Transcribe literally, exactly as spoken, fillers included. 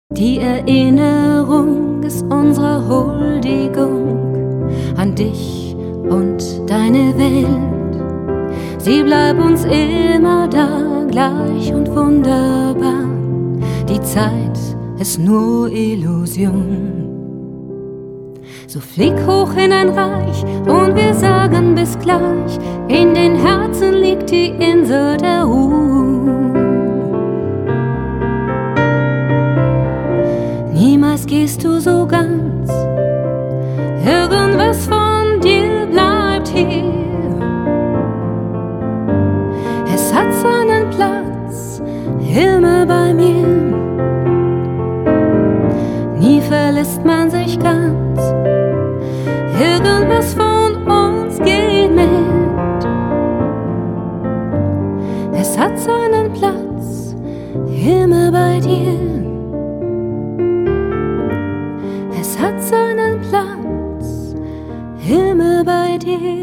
Die Erinnerung ist unsere Huldigung an dich und deine Welt. Sie bleibt uns immer da, gleich und wunderbar. Die Zeit ist nur Illusion. So flieg hoch in ein Reich und wir sagen bis gleich. In den Herzen liegt die Insel der Ruhe. Niemals gehst du so ganz, irgendwas von dir bleibt hier. Es hat seinen Platz immer bei mir. Nie verlässt man sich ganz, irgendwas von uns geht mit. Es hat seinen Platz immer bei dir. Es hat seinen Platz immer bei dir.